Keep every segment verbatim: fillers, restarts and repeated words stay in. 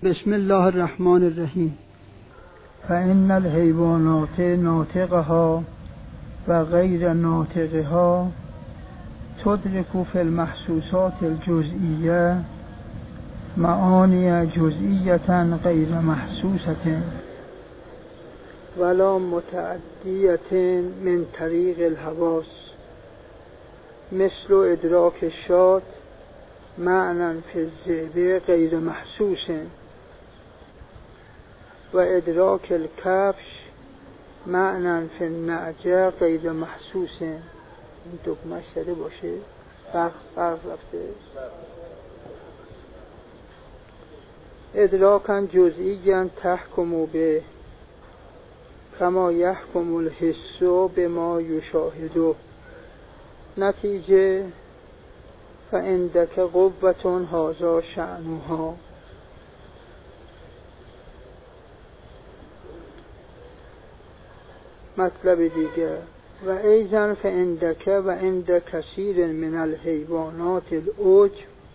بسم الله الرحمن الرحیم. فإن الحیوانات ناطقها و غیر ناطقها تدرک فی المحسوسات الجزئیه معانی جزئیة غیر محسوسة ولا متعدیة من طریق الحواس، مثل ادراک الشات معنی فی الذئب غیر محسوس و ادراک الکبش معنی فی النعجه غیر محسوس. این دکمه شده باشه فرق فرق رفته. ادراکا جزئیاً تحکم به کما یحکم الحس بما یشاهده. نتیجه فعندک قوة هذا شأنها. مطلب دیگر و ایضا فعندک و عند کثیر من الحیوانات العجب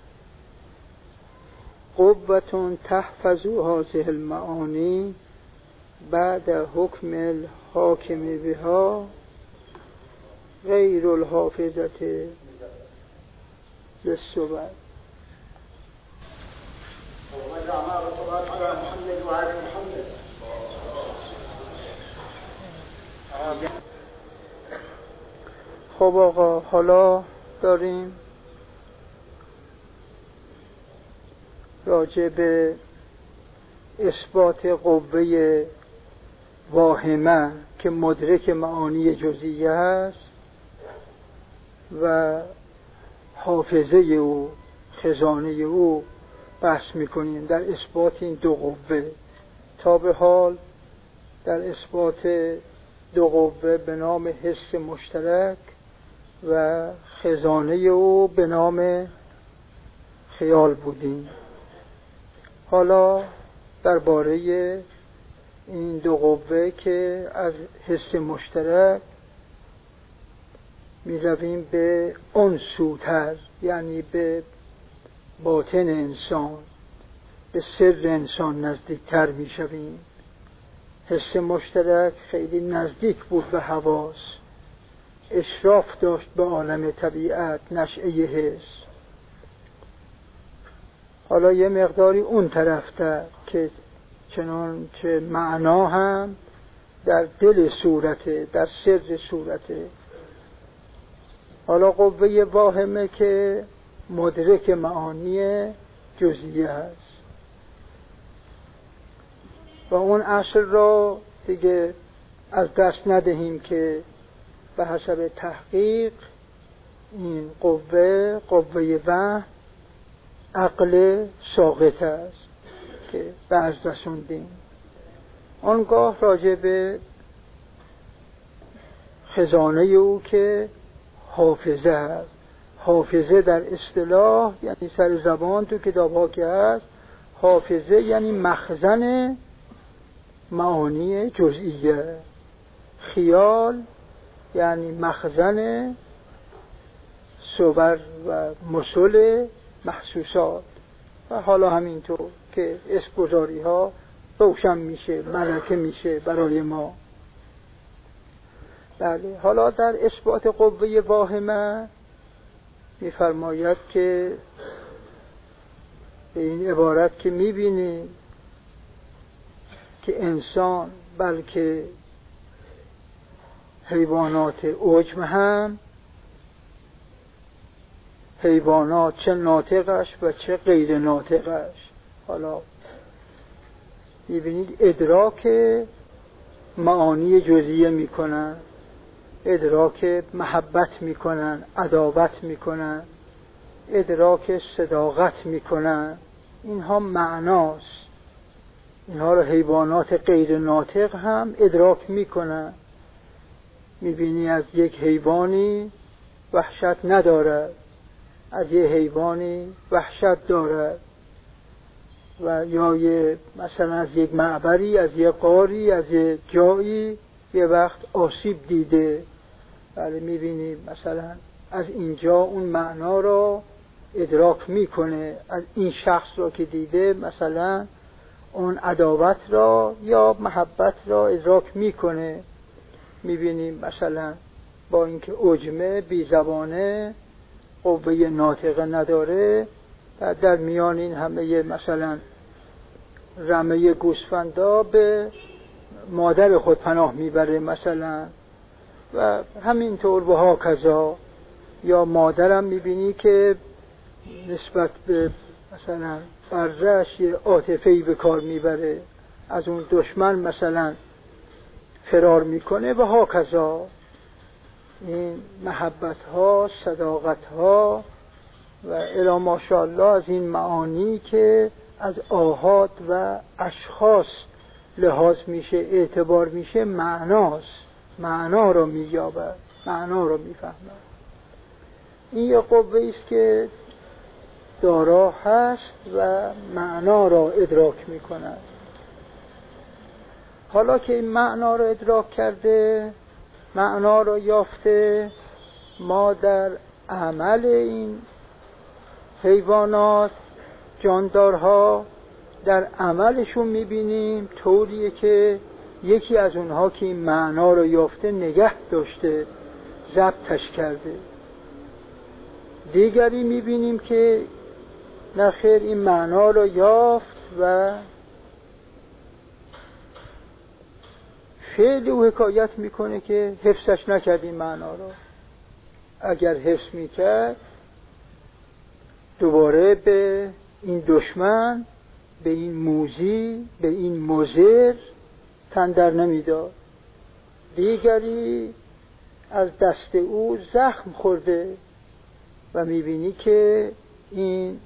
قوة تحفظ هذه المعانی بعد حکم الحاکم بها غیر الحافظة للصور. خب آقا، حالا داریم راجع به اثبات قوه واهمه که مدرک معانی جزئیه است و حافظه او خزانه او بحث میکنیم در اثبات این دو قوه. تا به حال در اثبات دو قوه به نام حس مشترک و خزانه او به نام خیال بودیم. حالا درباره این دو قوه که از حس مشترک می رویم به اون سوتر، یعنی به باطن انسان، به سر انسان نزدیکتر می شویم. حس مشترک خیلی نزدیک بود به حواس، اشراف داشت به عالم طبیعت، نشأه حس. حالا یه مقداری اون طرفتر که چنانچه معنا هم در دل صورته، در سر صورته. حالا قوه واهمه که مدرک معانی جزئیه است و اون اصل را دیگه از دست ندهیم که به حسب تحقیق این قوه قوه وهم عقل ساقط است که بعض رسوندیم. آنگاه راجع به خزانه او که حافظه است. حافظه در اصطلاح یعنی سر زبان تو کتاب ها که هست، حافظه یعنی مخزن معانی جزئیه. خیال یعنی مخزن صور و مثل محسوسات. و حالا همینطور که اسمگذاری ها روشن میشه، ملکه میشه برای ما. بله، حالا در اثبات قوه واهمه میفرماید که به این عبارت که میبینیم که انسان بلکه حیوانات عجم هم، حیوانات چه ناطقش و چه غیر ناطقش، حالا میبینید ادراک معانی جزئیه میکنن، ادراک محبت میکنن، عداوت میکنن، ادراک صداقت میکنن. اینها معناست. اینها رو حیوانات غیر ناطق هم ادراک میکنن. میبینی از یک حیوانی وحشت ندارد، از یک حیوانی وحشت دارد، و یا یه مثلا از یک معبری، از یک غاری، از یک جایی یه وقت آسیب دیده. بله، میبینی مثلا از اینجا اون معنا را ادراک میکنه، از این شخص را که دیده مثلا اون عداوت را یا محبت را ادراک میکنه. میبینیم مثلا با اینکه عجمه بی زبانه قوه ناطقه نداره، در میان این همه مثلا رمه گوسفندا به مادر خود پناه میبره مثلا، و همینطور و ها کذا. یا مادرم میبینی که نسبت به مثلا فرزش یه عاطفه‌ای به کار میبره، از اون دشمن مثلا فرار میکنه و ها کذا. این محبت ها، صداقت ها و الی ماشاءالله از این معانی که از آحاد و اشخاص لحاظ میشه، اعتبار میشه، معناست، معنا رو مییابد، معنا رو میفهمد. این یه قوه است که دارا هست و معنا را ادراک میکند. حالا که این معنا را ادراک کرده، معنا را یافته، ما در عمل این حیوانات، جاندارها، در عملشون میبینیم طوریه که یکی از اونها که این معنا را یافته نگه داشته، ضبطش کرده. دیگری میبینیم که نخیر این معنا را یافت و فعل او حکایت میکنه که حفظش نکرد این معنا را. اگر حفظ میکرد دوباره به این دشمن، به این موذی، به این مضر تن در نمیداد. دیگری از دست او زخم خورده و میبینی که این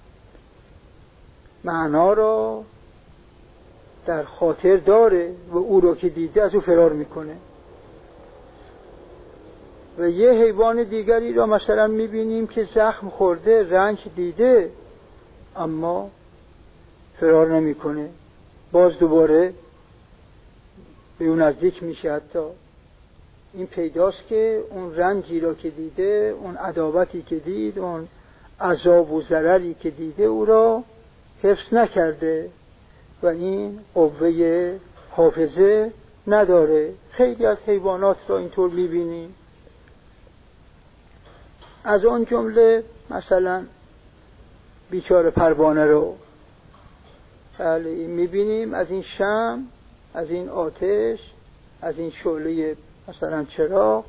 معنا را در خاطر داره و او رو که دیده از او فرار میکنه. و یه حیوان دیگری را مثلا میبینیم که زخم خورده، رنج دیده، اما فرار نمیکنه، باز دوباره به اون نزدیک میشه. حتی این پیداست که اون رنجی را که دیده، اون عداوتی که دید، اون عذاب و ضرری که دیده او را حفظ نکرده و این قوه حافظه نداره. خیلی از حیوانات را اینطور میبینیم. از اون جمله مثلا بیچاره پروانه رو میبینیم، از این شمع، از این آتش، از این شعله مثلا چراغ،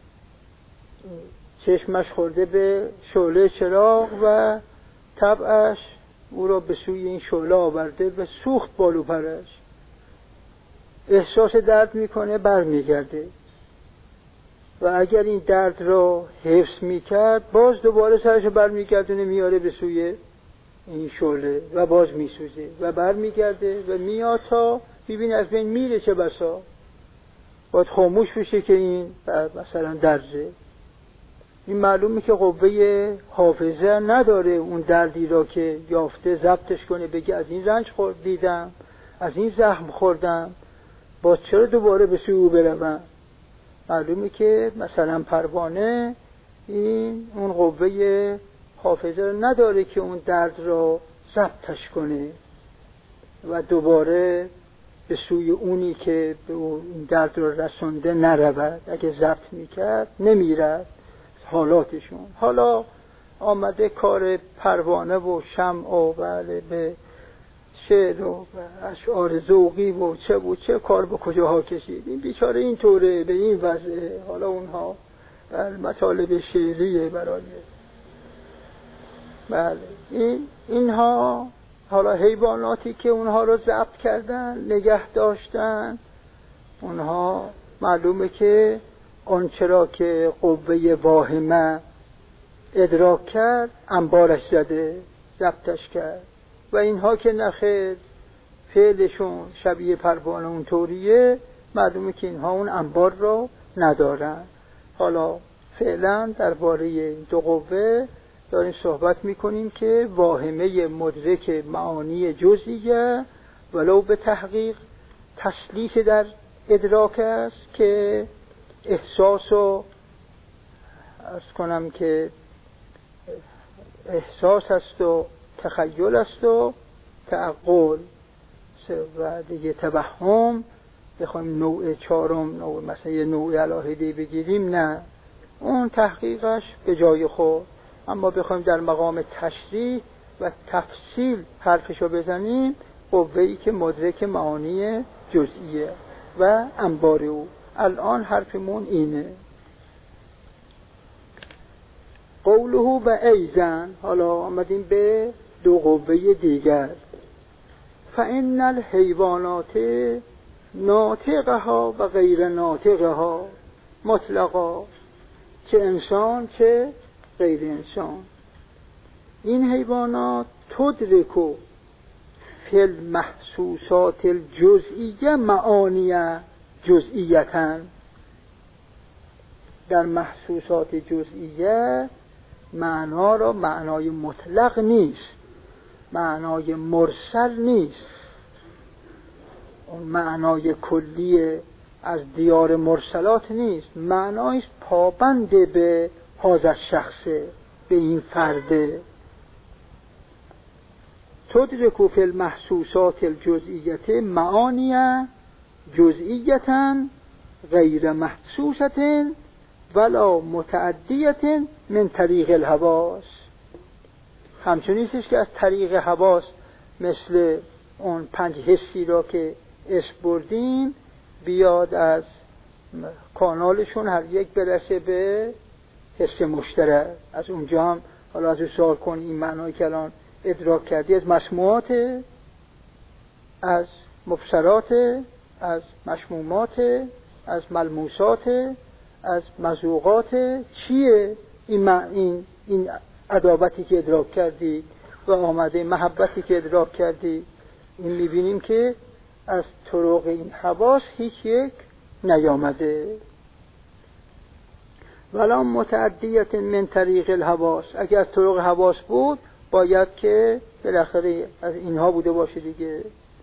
چشمش خورده به شعله چراغ و طبعش او را به سوی این شعله آورده و سوخت بالو پرش. احساس درد میکنه، بر میگرده و اگر این درد را حفظ میکرد باز دوباره سرش بر میگردونه، میاره به سوی این شعله و باز میسوزه و بر میگرده و میاد تا ببین از بین میره. چه بسا باید خاموش بشه که این مثلا درزه. این معلومه که قوه حافظه نداره اون دردی را که یافته ضبطش کنه، بگه از این رنج خورد دیدم، از این زخم خوردم، باز چرا دوباره به سوی او بروم. معلومه که مثلا پروانه این اون قوه حافظه را نداره که اون درد را ضبطش کنه و دوباره به سوی اونی که به اون درد را رسونده نرود. اگه ضبط میکرد نمیرد. حالاتشون حالا آمده کار پروانه و شمع و بله به شعر و اشعار ذوقی و چه و چه کار به کجاها کشید. این بیچاره این طوره، به این وضعه. حالا اونها بله مطالب شعریه برای بله این اینها حالا حیواناتی که اونها رو ضبط کردن، نگه داشتن، اونها معلومه که آنچه را که قوه واهمه ادراک کرد انبارش زده، ضبطش کرد. و اینها که نخیر فعلشون شبیه پروانه اونطوریه، معلومه که اینها اون انبار را ندارن. حالا فعلا درباره این دو قوه داریم صحبت میکنیم که واهمه مدرک معانی جزئیه ولو به تحقیق تسلیث در ادراک است که احساس و عرض کنم که احساس است و تخیل است و تعقل. و دیگه توهم بخوایم نوع چهارم نوع مثلا یه نوع الهیدی بگیریم، نه، اون تحقیقش به جای خود. اما بخوایم در مقام تشریح و تفصیل حرفشو بزنیم، قوه‌ای که مدرک معانی جزئیه و انبار او. الان حرفمون اینه. قوله و ایزن، حالا آمدیم به دو قوه دیگر. فإن الحیوانات ناطقها و غیر ناطقها مطلقا، چه انسان چه غیر انسان. این حیوانات تدرکو فی المحسوسات الجزئیه معانی جزئیتاً، در محسوسات جزئیه معنا را معنای مطلق نیست، معنای مرسل نیست، اون معنای کلی از دیار مرسلات نیست، معنایش پابند به هذا شخصه، به این فرده. تدرک فی المحسوسات الجزئیه معانی جزئیتا غیر محسوسه ولا متعدیه من طریق الحواس. همچون نیستش که از طریق حواس مثل اون پنج حسی را که اسم بردیم بیاد از کانالشون هر یک برسه به حس مشترک. از اونجا هم حالا از او سوال کن این معنایی که الان ادراک کردی از مسموعات، از مبصرات، از مشمومات، از ملموسات، از مذوقات، چیه این این این عداوتی که ادراک کردی و آمده محبتی که ادراک کردی؟ این میبینیم که از طرق این حواس هیچ یک نیامده. ولا متعدیت من طریق الحواس، اگر از طرق حواس بود باید که بالاخره از اینها بوده باشه دیگه.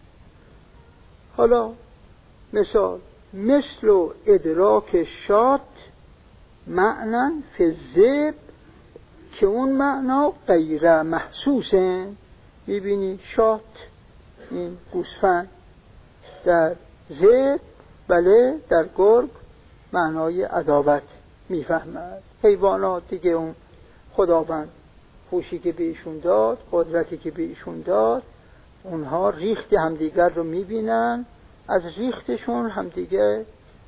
حالا مثال مثل ادراک شات معنی فی الذئب، که اون معنا غیر محسوسه. میبینی شات این گوسفند، در ذئب بله در گرگ معنای عداوت میفهمد. حیوانات دیگه اون خداوند هوشی که بهشون داد، قدرتی که بهشون داد، اونها ریخت همدیگر رو میبینن، از ریختشون همدیگه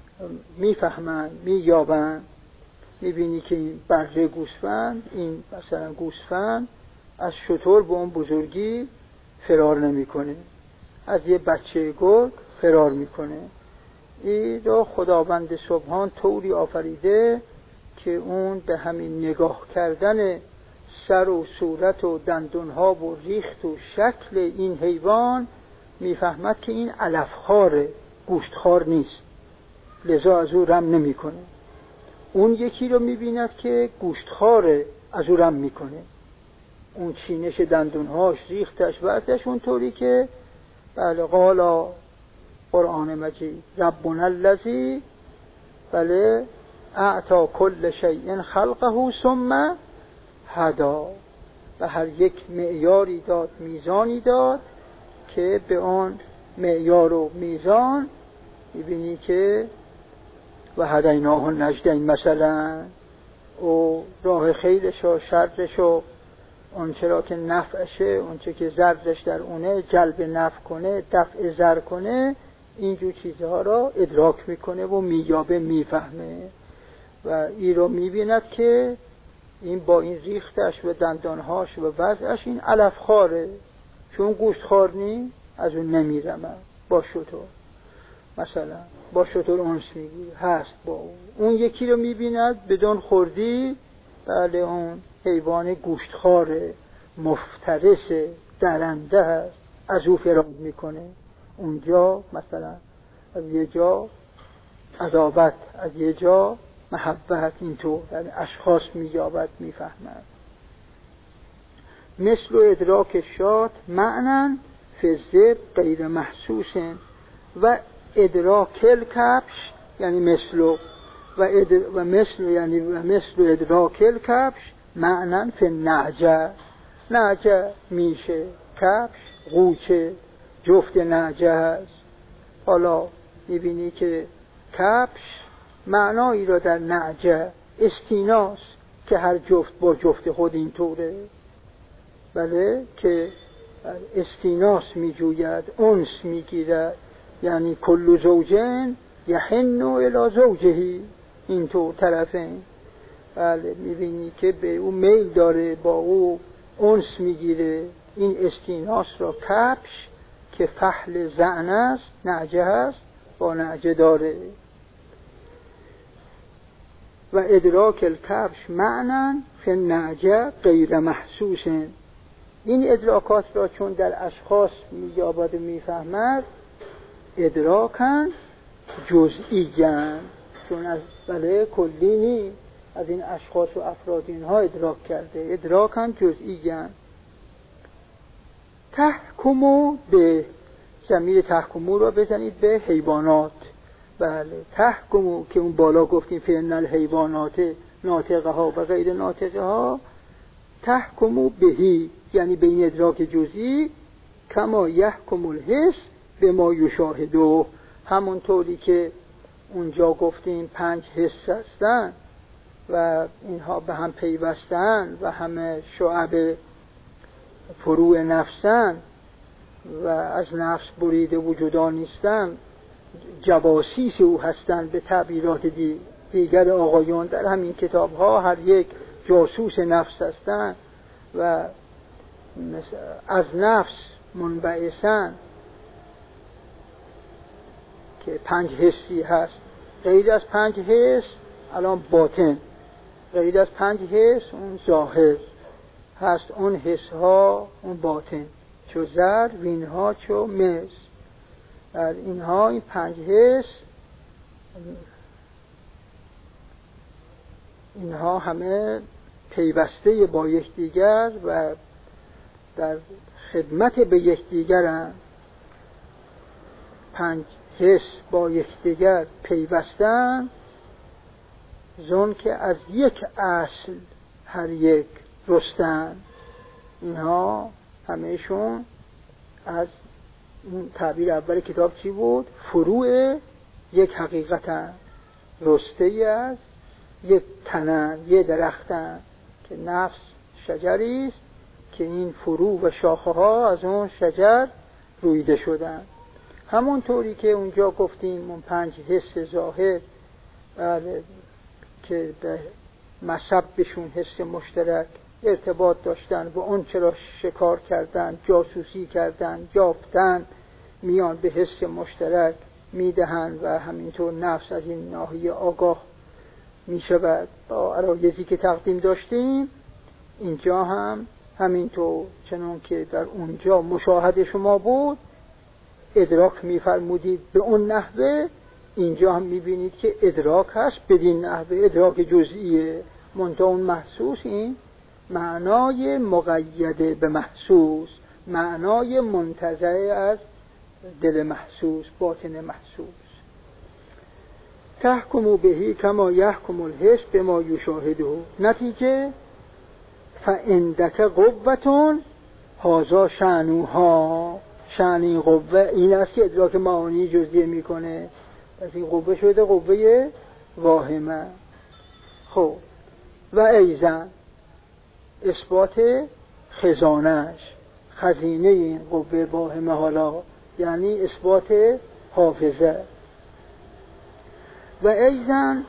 میفهمن مییابن. میبینی که این بره گوسفند، این مثلا گوسفند از شتر به اون بزرگی فرار نمیکنه، از یه بچه گرگ فرار میکنه. این رو خداوند سبحان طوری آفریده که اون به همین نگاه کردن سر و صورت و دندونها و ریخت و شکل این حیوان میفهمد که این علفخواره، گوشتخوار نیست، لذا از او رم نمیکنه. اون یکی رو میبیند که گوشتخواره، از او رم میکنه. اون چینش دندونهاش، ریختش، وردش اونطوری که بله قالا قرآن مجید ربنا الذی بله اعطا کل شیء خلقه ثم هدا، و هر یک معیاری داد، میزانی داد که به آن معیار و میزان میبینی که و هدیناه النجدین، مثلا او راه خیرش و شرش و اون چرا که نفعشه، اون چه که ضررش در اونه جلب نفع کنه، دفع ضرر کنه، اینجور چیزها را ادراک میکنه و مییابه، میفهمه و این رو میبیند که این با این ریختش و دندانهاش و وضعش این علفخواره، چون گوشتخوار نی از اون نمیرمه. با شتر مثلا با شتر اونس میگی هست با اون. اون یکی رو میبیند بدون خوردی، بله اون حیوان گوشتخواره، مفترس، درنده هست، از او فرار میکنه. اونجا مثلا از یه جا عداوت، از یه جا محبت، اینطور یعنی اشخاص مییابد، میفهمد. مثل ادراک شات معنی فی الذئب غیر محسوس و ادراک الکبش یعنی مثل و ادر و مثل یعنی و مثل ادراک الکبش معنی فی النعجه. نعجه میشه، کبش قوچه، جفت نعجه هست. حالا میبینی که کفش معنایی را در نعجه استیناس که هر جفت با جفت خود اینطوره، بله که استیناس میجوید، انس میگیرد، یعنی کل زوجین یحن الی زوجهی، اینطور طرفین. بله میبینی که به او میل داره، با او انس میگیره. این استیناس را کفش که فحل زعن است، نعجه است، با نعجه داره. و ادراک الکفش معنی فی نعجه غیر محسوس. این ادراکات را چون در اشخاص می‌یابد و میفهمد، ادراکن جزئی‌اند، چون از بله کلی نی، از این اشخاص و افراد اینها ادراک کرده، ادراکن جزئی‌اند. تحکمو به ضمیر تحکمو را بزنید به حیوانات. بله تحکمو که اون بالا گفتیم فإن الحیوانات ناطقه ها و غیر ناطقه ها، تحکمو بهی یعنی به این ادراک جزئی، کما یحکم الحس به ما یشاهده، همونطوری که اونجا گفتیم پنج حس هستن و اینها به هم پیوستن و همه شعب فروع نفسن و از نفس بریده وجودان نیستن، جواسیس او هستند. به تعبیرات دی دیگر آقایان در همین کتاب ها هر یک جاسوس نفس هستند و از نفس منبعثن که پنج حسی هست. غیر از پنج حس الان باطن، غیر از پنج حس اون ظاهر هست، اون حس ها اون باطن، چو زر وینها چو مس. در اینها این پنج حس اینها همه پیوسته با یکدیگر و در خدمت به یکدیگرند. پنج حس با یکدیگر پیوستن، زن که از یک اصل هر یک رستن. اینها همهشون از این تعبیر اول کتاب چی بود؟ فروع یک حقیقتن، رسته از یک تنن، یک درختن که نفس شجری است که این فروع و شاخه ها از اون شجر رویده شدن. همونطوری که اونجا گفتیم اون پنج حس ظاهر بله که به مصبشون حس مشترک ارتباط داشتن و اون چرا شکار کردن، جاسوسی کردن، یافتن، میان به حس مشترک میدهن و همینطور نفس از این ناحیه آگاه میشود. با عرایزی که تقدیم داشتیم اینجا هم همینطور، چنان که در اونجا مشاهده شما بود ادراک میفرمودید به اون نحوه، اینجا هم میبینید که ادراک هست بدین نحوه، ادراک جزئیه. منتها اون محسوس این معنای مقیده به محسوس، معنای منتزع از دل محسوس، باطن محسوس. تحکمو بهی کما یحکم الحس به ما یشاهده. نتیجه فعندک قوتون هازا شأنوها. شأن این قوه این است که ادراک معانی جزئیه میکنه. پس این قوه شده قوه واهمه. خب و ایزن اثبات خزانش، خزینه این قوه واهمه، حالا یعنی اثبات حافظه. و ایزن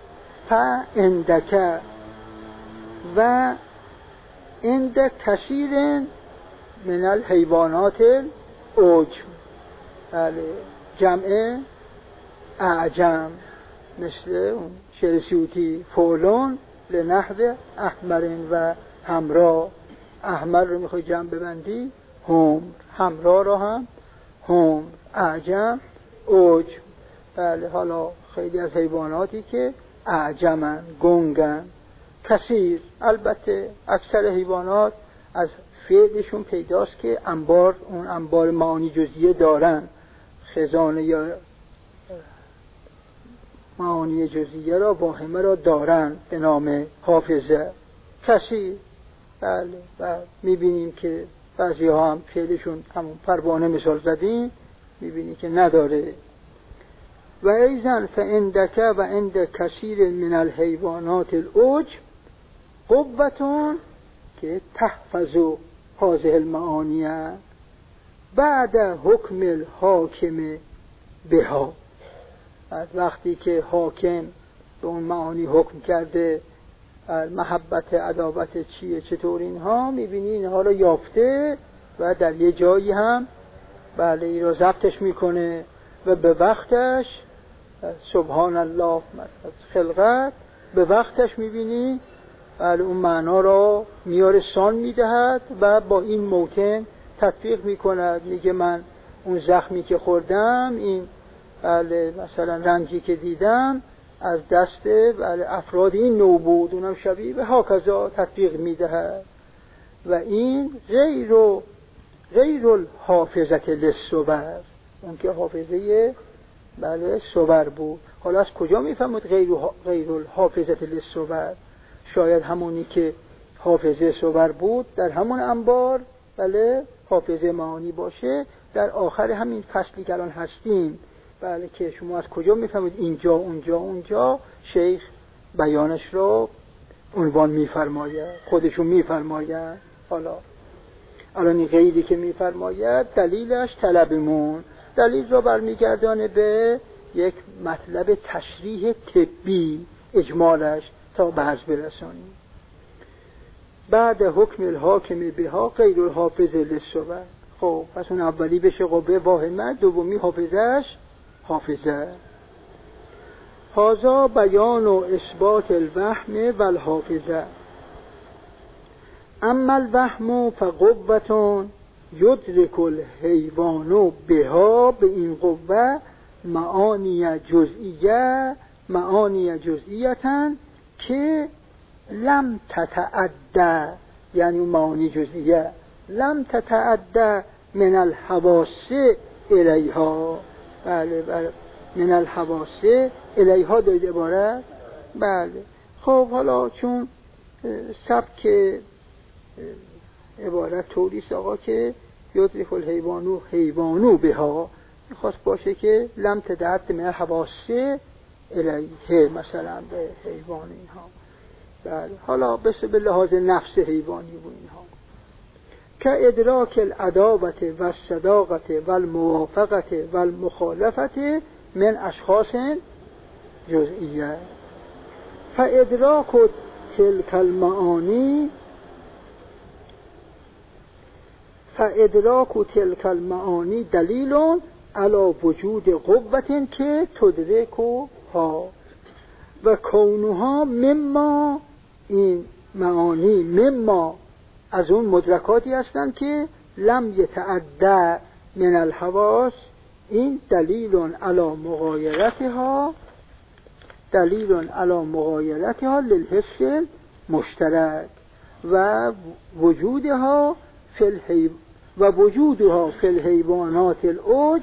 فعندک و عند کثیر من الحیوانات العجم، بله جمع اعجم، مثل اون شعر سیوطی فولون لنحو احمرین و همرا. احمر رو میخوای جمع ببندی هم، همرا رو هم هم، اعجم عجم. بله حالا خیلی از حیواناتی که اعجمن، گنگن، کثیر. البته اکثر حیوانات از فعلشون پیداست که انبار، اون انبار معانی جزئیه دارن، خزانه یا معانی جزئیه را، واهمه را دارن به نام حافظه. کثیر. بله و میبینیم که بعضی ها هم فعلشون همون پروانه مثال زدیم میبینی که نداره. و ایضا فعندک و عند کثیر من الحیوانات العج قوتون که تحفظ هذه المعانی بعد حکم الحاکم بها. از وقتی که حاکم به اون معانی حکم کرده محبت عداوت چیه چطور اینها، میبینی اینها رو یافته و در یه جایی هم بله ای رو ضبطش میکنه و به وقتش سبحان الله خلقت به وقتش میبینی بله اون معنا رو میاره سان میدهد و با این موتن تطبیق میکند. میگه من اون زخمی که خوردم، این بله مثلا رنجی که دیدم از دست بله افراد این نوع بود، اونم شبیه به هاکذا تطبیق میدهد. و این غیر و غیر الحافظت للصور، اون که حافظه بله صور بود. حالا از کجا میفهمید غیر غیر الحافظت للصور؟ شاید همونی که حافظه صور بود در همون انبار بله حافظه معانی باشه. در آخر همین فصلی که الان هستیم بله که شما از کجا میفهمید اینجا اونجا اونجا، شیخ بیانش رو عنوان میفرماید، خودشون میفرماید. حالا الان این غیری که میفرماید دلیلش طلبمون، دلیل رو برمیگردانه به یک مطلب تشریح طبی اجمالش تا بحث برسانیم. بعد حکم الحاکم بها غیر الحافظ للصور. خب پس اون اولی بشه قوه واهمه، دومی حافظش حافظه. هذا بیان و اثبات الوهم و الحافظه. اما الوهم فقوة یدرک الحیوان بها، به این قوه معانی جزئیه معانی جزئیتا که لم تتعدى، یعنی معانی جزئیه لم تتعدى من الحواس الیها. بله بله من الحواس الیها دارید عبارت. بله خب حالا چون سبک عبارت طوریست آقا که یدرک الحیوانو حیوانو بها، میخواست باشه که لم تتعدى من الحواس الیه مثلا به حیوان اینها. بله حالا بس به لحاظ نفس حیوانی و اینها که ادراک العداوت و الصداقت و الموافقت و المخالفت من اشخاص جزئیه. فادراک تلک المعانی فادراک تلک المعانی دلیل علی وجود قوة که تدرکها و کونها مما، این معانی مما از اون مدرکاتی هستند که لم یتعدى من الحواس. این دلیل علی مغایرتها دلیل علی مغایرتها للحس مشترک و وجودها فی الحی و وجودها فی الحیوانات العج.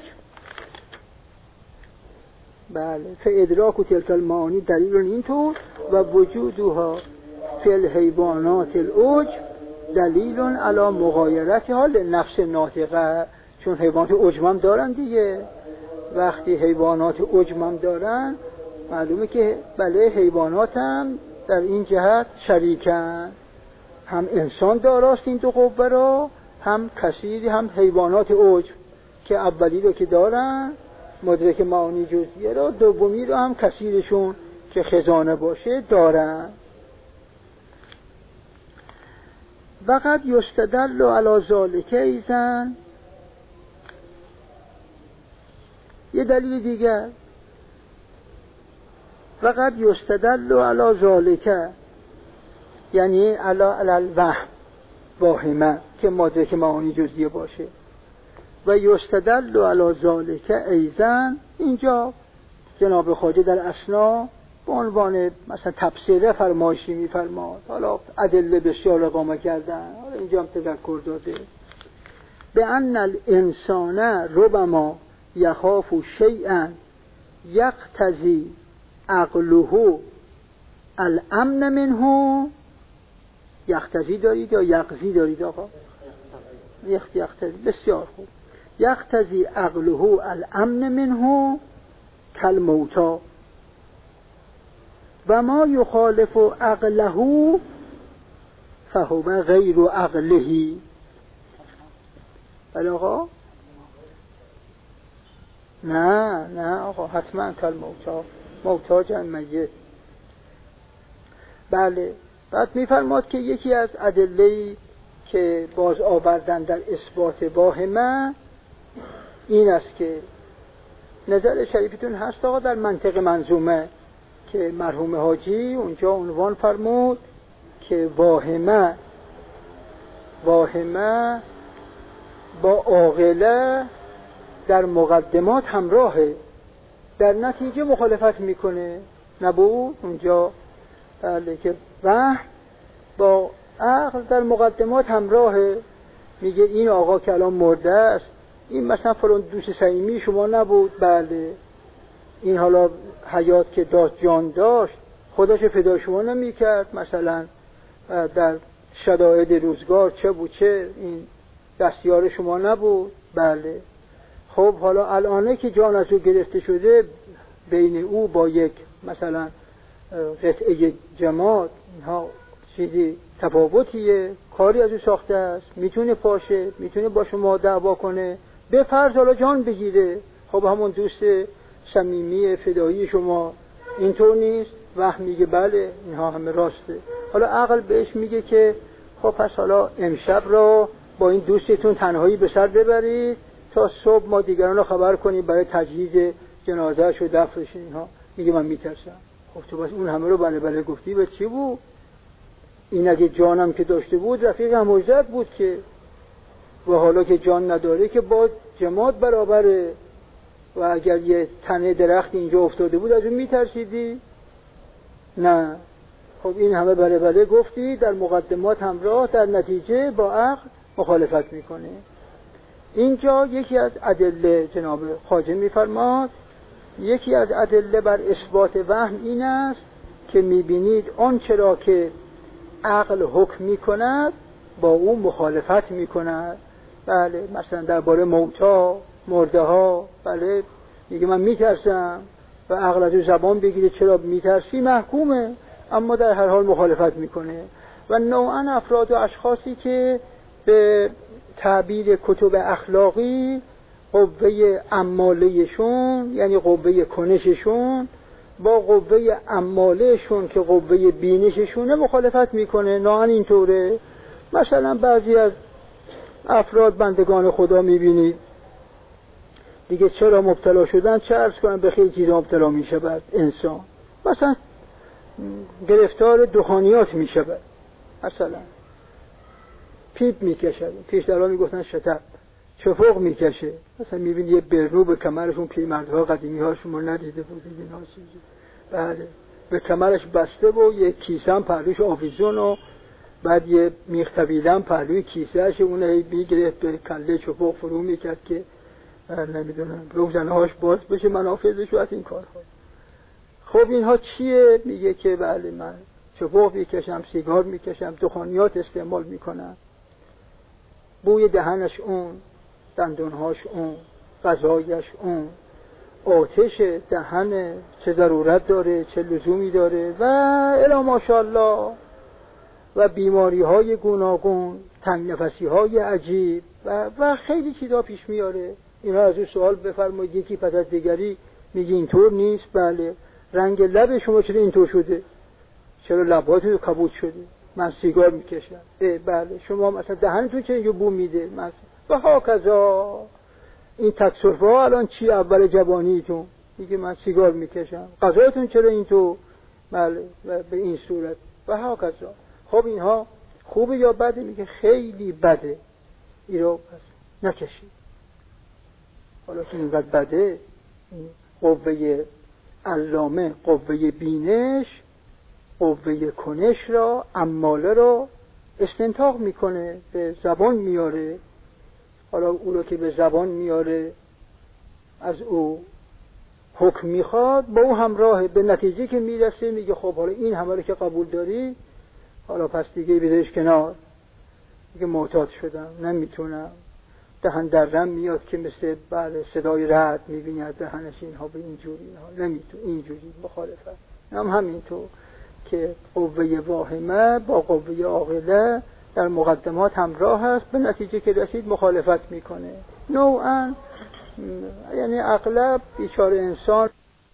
بله فادراک تلک المعانی دلیل اینطور و وجودها فی الحیوانات العج دلیل علی مغایرتها لنفس ناطقه. چون حیوانات عجم دارن دیگه، وقتی حیوانات عجم دارن معلومه که بله حیوانات هم در این جهت شریکن، هم انسان داراست این دو قوه را، هم کثیری هم حیوانات عجم که اولی رو که دارن مدرک معانی جزئیه را، دومی رو هم کثیرشون که خزانه باشه دارن. وقد یستدل علی ذلک ایضا، یه دلیل دیگر، وقد یستدل علی ذلک یعنی علی الوهم واهمه که مدرک معانی جزئیه باشه، و یستدل علی ذلک ایضا اینجا جناب خواجه در اثنا به عنوان مثلا تفسیر فرمایشی میفرماد. حالا ادله بسیار اقامه کردن، حالا اینجا هم تذکر داده به ان الانسان ربما یخاف شیئا یقتضی عقله الامن منه. یقتضی دارید یا یقضی دارید آقا؟ یختزی بسیار خوب یختزی عقله الامن منه کالموتی و ما یخالف عقله فهو غیر عقله. بله آقا؟ نه نه آقا حتما کالموتی، موتی جمع میت. بله. بعد میفرماد که یکی از ادله‌ای که باز آوردن در اثبات واهمه این است که نظر شریفتون هست آقا در منطق منظومه که مرحوم حاجی اونجا عنوان فرمود که واهمه واهمه با عاقله در مقدمات همراهه، در نتیجه مخالفت میکنه. نبود اونجا؟ بله که وهم با عقل در مقدمات همراهه. میگه این آقا که الان مرده است، این مثلا فلان دوست صمیمی شما نبود، بله این حالا حیات که داشت جان داشت خودش فدا شما نمیکرد، مثلا در شدائد روزگار چه بود چه این دستیار شما نبود، بله خب حالا الانه که جان از او گرفته شده بین او با یک مثلا قطعه جماد اینها چیزی تفاوتیه، کاری از او ساخته است، میتونه پاشه، میتونه با شما دعوا کنه، به فرض حالا جان بگیره، خب همون دوست صمیمی فدایی شما اینطور نیست؟ وهم میگه بله اینها همه راسته. حالا عقل بهش میگه که خب پس حالا امشب را با این دوستتون تنهایی به سر ببرید تا صبح ما دیگران رو خبر کنیم برای تجهیز جنازه‌اش و دفنش. اینها میگه من میترسم. خب تو بس اون همه رو بله بله گفتی به چی بود؟ این اگه جانم که داشته بود رفیق هموزد بود که، و حالا که جان نداره که با جماد برابره، و اگر یه تنه درخت اینجا افتاده بود از اون میترسیدی؟ نه. خب این همه بله بله گفتی در مقدمات همراه، در نتیجه با عقل مخالفت میکنه. اینجا یکی از ادله جناب خواجه میفرماد یکی از ادله بر اثبات وهم این است که میبینید آنچه را که عقل حکم میکند با او مخالفت میکند. بله مثلا درباره موتا مرده ها بله میگه من میترسم و عقل از او زبان بگیره چرا میترسی محکومه، اما در هر حال مخالفت میکنه. و نوعا افراد و اشخاصی که به تعبیر کتب اخلاقی قوه عمالهشون یعنی قوه کنششون با قوه عمالهشون که قوه بینششونه مخالفت میکنه، نوعا اینطوره. مثلا بعضی از افراد بندگان خدا میبینید دیگه چرا مبتلا شدن، چه عرض کنن به خیلی چیزا مبتلا میشود انسان، مثلا گرفتار دخانیات میشود، مثلا پیپ میکشد، پیش درها میگفتن شتب، چفق میکشه، مثلا میبینی یه برنو به کمرشون پیرمردها قدیمی ها شما ندیده بودید اینا چیزی، بله به کمرش بسته و یه کیسه هم پهلوش آویزون و بعد یه میخ طویلم پهلوی کیسهش اونه میگرفت به کله چفق فرو میکرد که نمیدونم روزنهاش باز بشه منافذش از این کارها. خب اینها چیه؟ میگه که بله من چفق میکشم، سیگار میکشم، دخانیات استعمال میکنم، بوی دهنش اون، دندونهاش اون، غذایش اون، آتش دهن چه ضرورت داره چه لزومی داره و الی ماشاءالله، و بیماری های گوناگون، تنگ نفسی های عجیب و, و خیلی چیزا پیش میاره. اینا از اون سوال بفرمایید یکی پس از دیگری میگه اینطور نیست. بله رنگ لب شما چرا اینطور شده، چرا لباتون کبود شده، من سیگار میکشم، بله شما مثلا دهنتون چرا اینجا بو میده، مثلا و هاکذا. این تکسرفه ها الان چی اول جوانیتون میگه من سیگار میکشم، غذایتون چرا اینطور، بله و به این صورت و هاکذا. خب اینها خوبه یا بده؟ میگه خیلی بده، این رو پس نکشید. حالا که اینقدر بده، قوه علامه، قوه بینش، قوه کنش را، عماله را استنتاق میکنه، به زبان میاره. حالا او رو که به زبان میاره از او حکم میخواد، با او همراه به نتیجه که میرسه میگه خب حالا این همه رو که قبول داری، حالا پس دیگه بذارش کنار. دیگه معتاد شدم، نمیتونم. دهن در رم میاد که مثل بله صدای رعد میبینی از دهنش، اینها به اینجوری، اینها نمیتون اینجوری مخالفت. هم همینطور که قوه واهمه با قوه عاقله در مقدمات همراه هست، به نتیجه که رسید مخالفت میکنه نوعا. یعنی اغلب بیچاره انسان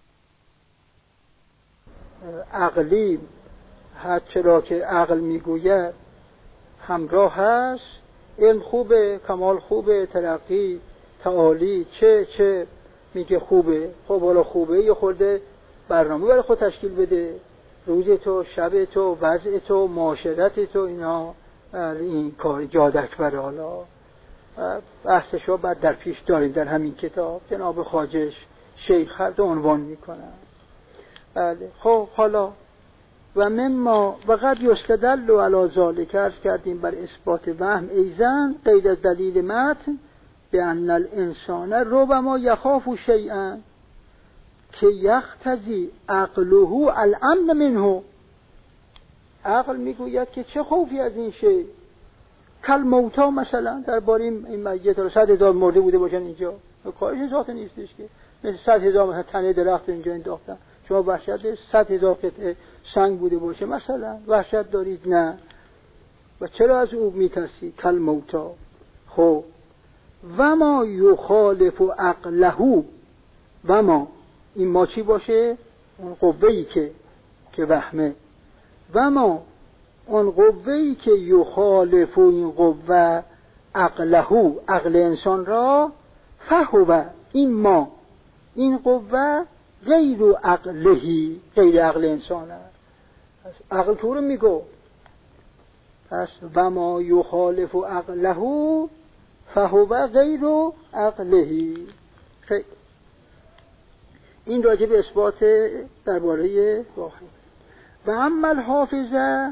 عقلی هر چرا که عقل میگوید همراه هست، علم خوبه، کمال خوبه، ترقی تعالی چه چه میگه خوبه. خب حالا خوبه یه خورده برنامه برای خود تشکیل بده، روز تو، شب تو، وضع تو، معاشرت تو، اینا این کار جادک بره. حالا بحثشو بعد در پیش داریم در همین کتاب، جناب خواجش شیخ هر دو عنوان میکنن. بله خب حالا و مما و قد یستدل علی ذلک، عرض کردیم بر اثبات وهم ایزن غیر از دلیل متن به ان الانسان ربما یخاف شیئا که یقتضی عقله الامن منه. عقل میگوید که چه خوفی از این شی، کل موتا مثلا درباره این میت رو صد هزار مرده بوده باشن اینجا، کارش ذات نیستش که مثل صد هزار مثلا تنه درخت اینجا انداختن، شما وحشت صد هزار قطعه سنگ بوده باشه مثلا وحشت دارید؟ نه. و چرا از او میترسی؟ کل موتا. خب و ما یخالف عقله، و ما این ما چی باشه؟ اون قوه‌ای که که وهمه، و ما اون قوه‌ای که یخالف این قوه عقله، عقل انسان را، فهو این ما این قوه غیر عقلهی، غیر عقل انسان است. عقل تو رو میگو، پس و ما یخالف عقله فهو غیر عقلهی. خیلی این راجع به اثبات درباره واحد. و اما الحافظه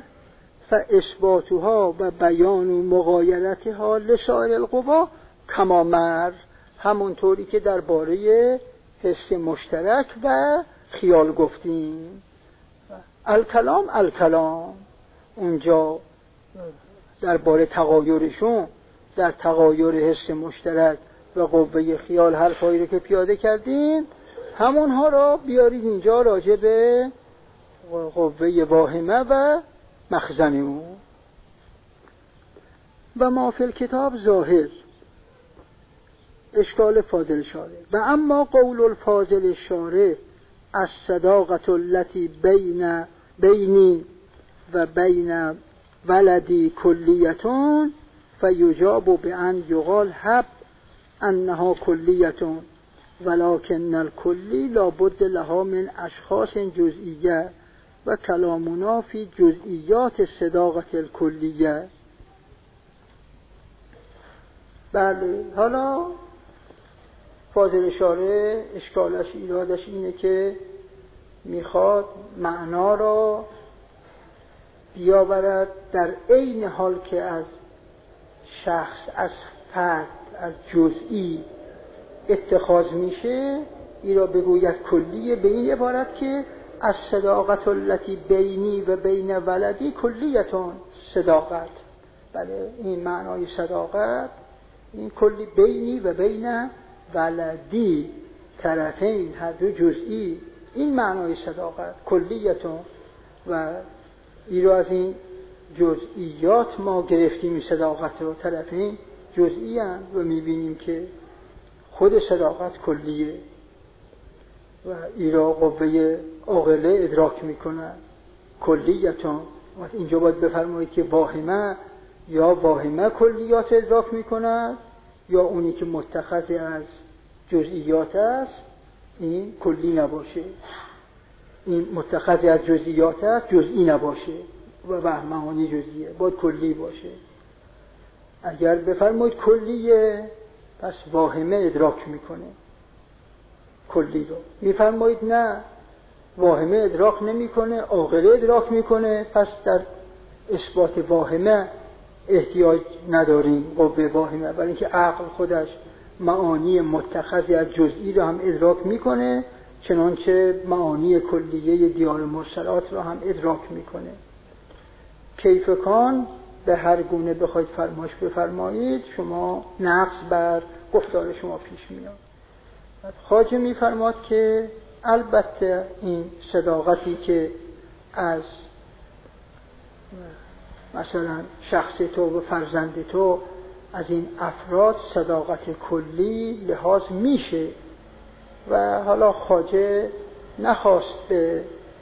فاثباتها و بیان مغایرتها لسائر القوا کما مر، همونطوری که درباره حس مشترک و خیال گفتیم. الکلام الکلام اونجا درباره تغایرشون، در تغایر حس مشترک و قوه خیال حرفایی رو که پیاده کردیم، همونها را بیارید اینجا راجع به قوه واهمه و مخزن اون. و ما فی الکتاب ظاهر، اشکال فاضل شارع. و اما قول الفاضل شارع الصداقة التي بین بینی و بین ولدی کلیتون فیجاب بأن یقال حب انها کلیتون ولكن الکلی لابد لها من اشخاص جزئیه و کلامنا فی جزئیات صداقت الکلیه. بله حالا فاضل شارع اشکالش ایرادش اینه که میخواد معنا را بیاورد در عین حال که از شخص، از فرد، از جزئی اتخاذ میشه، این را بگوید کلیه، به این عبارت که از صداقت التي بینی و بین ولدی کلیتون صداقت. بله این معنای صداقت، این کلی بینی و بین ولدی طرفین هر دو جزئی، این معنای صداقت کلیتون. و این را از این جزئیات ما گرفتیم، صداقت رو طرفین جزئی هستند و میبینیم که خود صداقت کلیه و این را قوه عاقله ادراک میکنه کلیتون. اینجا باید بفرمایید که واهمه یا واهمه کلیات ادراک میکنه یا اونی که متخذ از جزئیات است این کلی نباشه، این متخذ از جزئیات است جزئی نباشه و وهمانی جزئیه، باید کلی باشه. اگر بفرمایید کلیه پس واهمه ادراک میکنه کلی رو، میفرمایید نه واهمه ادراک نمیکنه عاقله ادراک میکنه، پس در اثبات واهمه احتیاج نداریم قوه واهمه، برای اینکه عقل خودش معانی متخذی از جزئی رو هم ادراک میکنه، چنانچه معانی کلیه دیار مرسلات رو هم ادراک میکنه. کیف کان به هر گونه بخواید فرمایش بفرمایید شما نقص بر گفتار شما پیش میاد. خواجه میفرماد که البته این صداقتی که از مثلا شخص تو و فرزند تو از این افراد صداقت کلی لحاظ میشه و حالا خواجه نخواست به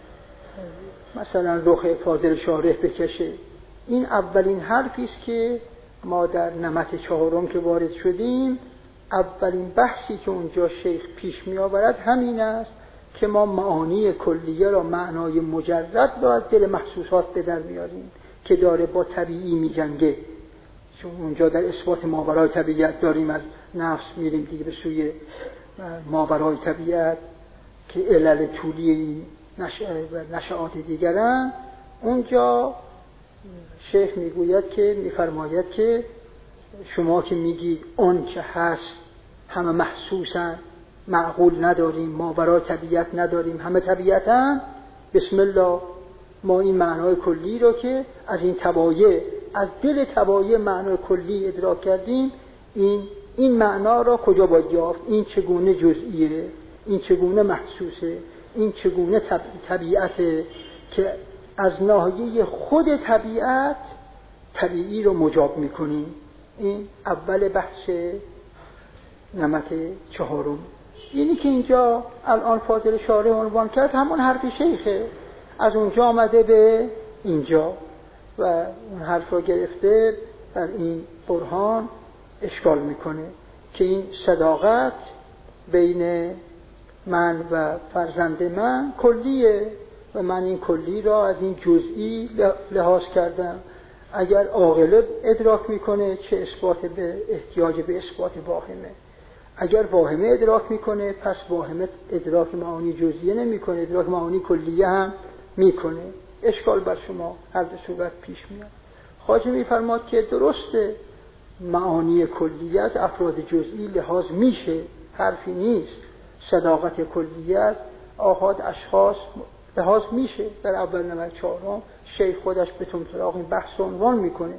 مثلا رخ فاضل شارح بکشه. این اولین حرفی است که ما در نمط چهارم که وارد شدیم اولین بحثی که اونجا شیخ پیش می آورد همین است که ما معانی کلیه را معنای مجرد را از دل محسوسات به در میاریم که داره با طبیعی می جنگه. چون اونجا در اثبات ماورای طبیعت داریم از نفس میریم دیگه به سوی ماورای طبیعت که علل طولی نشعات دیگرن. اونجا شیخ میگوید که میفرماید که شما که میگید آن چه هست همه محسوسن، معقول نداریم، ماورای طبیعت نداریم، همه طبیعتن، بسم الله ما این معنای کلی رو که از این تبایع از دل تبایع معنای کلی ادراک کردیم، این این معنا را کجا باید یافت؟ این چگونه جزئیه، این چگونه محسوسه، این چگونه طب... طبیعته که از ناحیه خود طبیعت طبیعی رو مجاب میکنیم. این اول بحث نمط چهارم. اینی که اینجا الان فاضل شارح عنوان کرد همون حرف شیخه، از اونجا آمده به اینجا و اون حرف رو گرفته در این برهان اشکال میکنه که این صداقت بین من و فرزند من کلیه و من این کلی را از این جزئی لحاظ کردم. اگر عاقل ادراک میکنه چه اثبات به احتیاج به اثبات واهمه، اگر واهمه ادراک میکنه پس واهمه ادراک معانی جزئیه نمیکنه، ادراک معانی کلیه هم میکنه. اشکال بر شما هر دو صورت پیش میاد. خواجه میفرماد که درسته معانی کلیت افراد جزئی لحاظ میشه، حرفی نیست. صداقت کلیت آحاد اشخاص لحاظ میشه. در اول نمط چهارم شیخ خودش به طمطراق این بحث عنوان میکنه.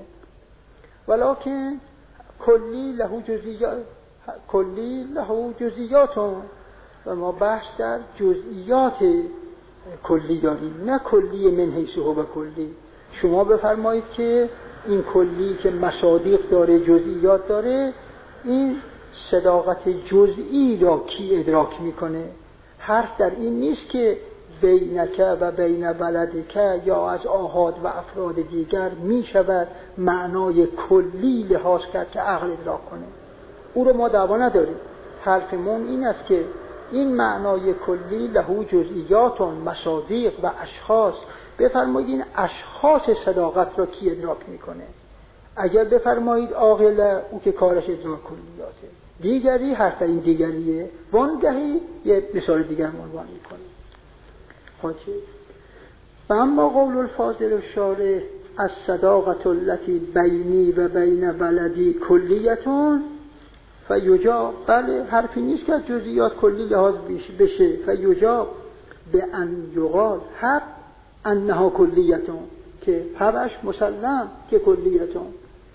ولکن کلی له جزئیات کلی له جزئیات و ما بحث در جزئیات کلی داریم، نه کلی من حیث هو کلی. شما بفرمایید که این کلی که مصادیق داره جزئیات داره، این صداقت جزئی را کی ادراک میکنه؟ حرف در این نیست که بینک و بین ولدک یا از آحاد و افراد دیگر می شود معنای کلی لحاظ کرد که عقل ادراک کنه. او رو ما دعوا نداریم. حرفمون این است که این معنای کلی له جزئیات مصادیق و اشخاص. بفرمایید این اشخاص صداقت را کی ادراک میکنه؟ اگر بفرمایید عاقل، او که کارش ادراک کلیاته، دیگری هر تا این دیگریه، وانگهی یه مثال دیگر عنوان میکنه. خاطر و اما قول الفاضل الشارح از صداقت التي بینی و بین ولدی کلیتون فیجاب، بله حرفی نیست که جزئیات کلی لحاظ بشه، فیجاب به ان یقال حق انها کلیتون، که حقش مسلم که کلیتون.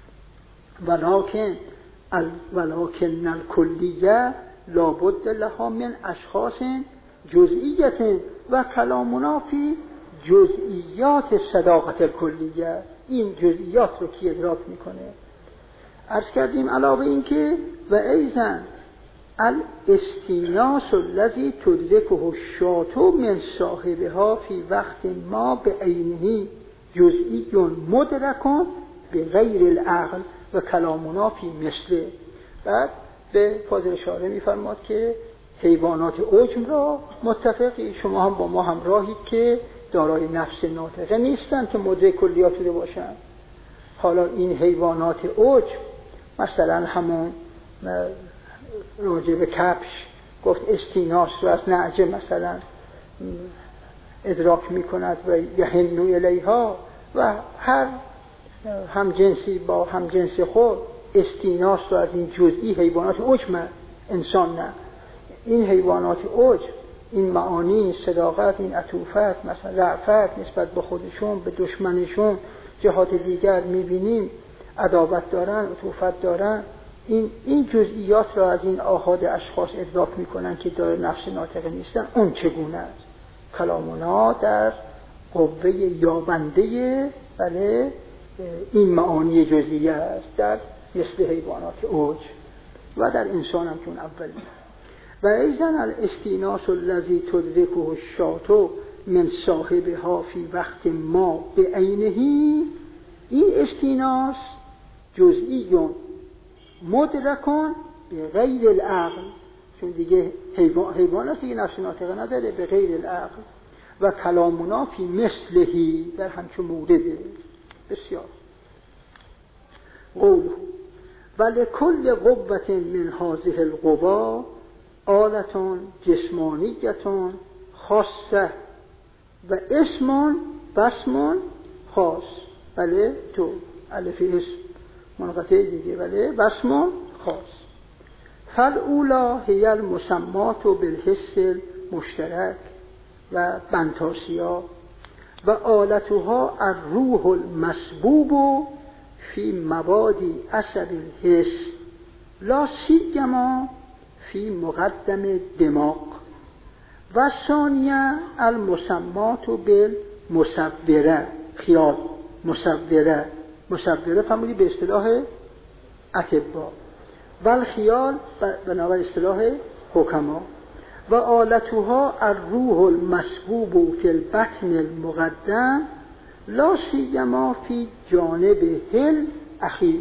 ولکن ولکن الکلیه لابد لها من اشخاص جزئیت و کلامنا فی جزئیات صداقت الکلیه. این جزئیات رو کی ادراک میکنه؟ عرض کردیم علاوه این که و ایضا الاستیناس الذی تدرکه الشاة من صاحبها فی وقت ما به عینه جزئی مدرک به غیر العقل و کلامنا فی مثله. بعد به فاضل شارح میفرماد که حیوانات عجم را متفقی، شما هم با ما همراهید که دارای نفس ناطقه نیستن که مدرک کلیات شده باشن. حالا این حیوانات عجم مثلا همون راجع به کبش گفت استیناس رو از نعجه مثلا ادراک میکند و یحنو الیها و هر هم جنسی با هم جنس خود استیناس رو از این جزئی حیوانات عجم، انسان نه. این حیوانات عجم این معانی صداقت، این عطوفت مثلا رأفت نسبت به خودشون به دشمنشون جهات دیگر میبینیم عداوت دارن، عطوفت دارن، این این جزئیات را از این آحاد اشخاص ادراک میکنن که داره نفس ناطقه نیستن. اون چگونه است؟ کلامنا در قوه یابنده بله این معانی جزئیه است، در مثل حیوانات اوج و در انسان هم چون اولی. و ایضاً الاستیناس الذی تدرکه الشاة من صاحبها فی وقت ما به عینه، این استیناس جزئی مدرکن به غیر العقل، چون دیگه حیوان حیوان است دیگه، نفس ناطقه نداره، به غیر العقل. و کلامنا فی مثلهی، در همچون مورده. بسیار قوله ولکل قوة من هذه القوا آلة جسمانیة خاصه و اسم بسم خاص. بله تو الف اسم منقطع دیگه، بله بسم خاص. فالاولا هی المسمات بالحس مشترک و بنتاسیا و آلتها الروح المسبوب فی مبادی عصب الحس لا سیما فی مقدم دماغ. و ثانیه المسمات بالمصوره، خیال مصوره، مصوره فهمیدی به اصطلاح اطباء، و الخیال بنابر اصطلاح حکما. و آلتها الروح المسبوب فی البطن المقدم لا سیما فی جانب هل اخیر.